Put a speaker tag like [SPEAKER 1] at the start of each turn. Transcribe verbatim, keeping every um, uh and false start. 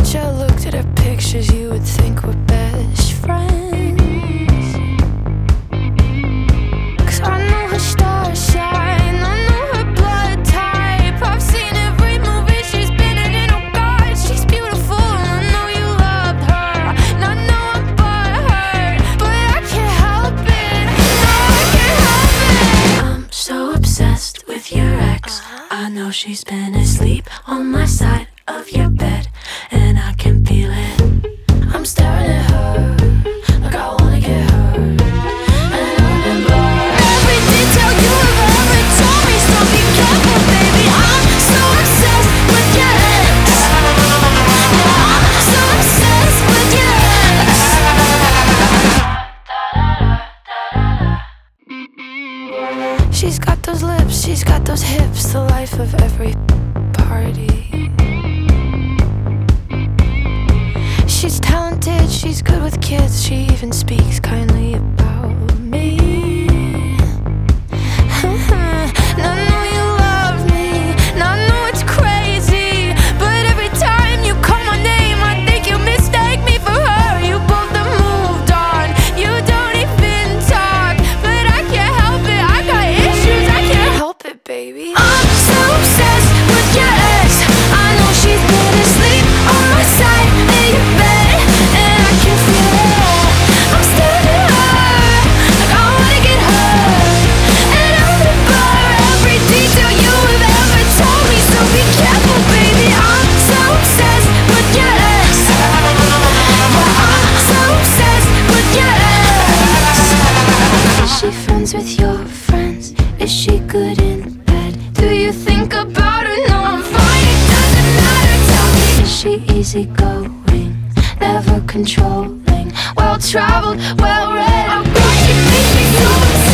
[SPEAKER 1] much I looked at her pictures, you would think we're best friends. 'Cause I know her star sign, I know her blood type. I've seen every movie she's been in, and oh God, she's beautiful. And I know you loved her, and I know I'm butthurt, but I can't help it, no, I can't help it. I'm so obsessed with your ex. I know she's been asleep on my side of your bed, and I can feel it. I'm staring at her like I wanna get hurt, and I remember every detail you have ever told me. So be careful, baby. I'm so obsessed with your ex. Yeah, I'm so obsessed with your ex. She's got those lips, she's got those hips, the life of every party. She's talented, she's good with kids, she even speaks kindly about me. And I know you love me, and I know it's crazy, but every time you call my name, I think you mistake me for her. You both have moved on, you don't even talk, but I can't help it, I got issues, I can't help it, baby. I'm so obsessed with your ex. I know she's been asleep on my side of your bed, and I can feel it. I'm staring at her like I wanna get hurt, and I remember every detail you have ever told me. So be careful, baby. I'm so obsessed with your ex. Yeah, I'm so obsessed with your ex. Is she friends with your friends? Is she good in bed? Do you think about her? No, I'm fine, it doesn't matter. Tell me, is she easygoing, never controlling, well-traveled, well-read? Oh God, she makes me so obsessed.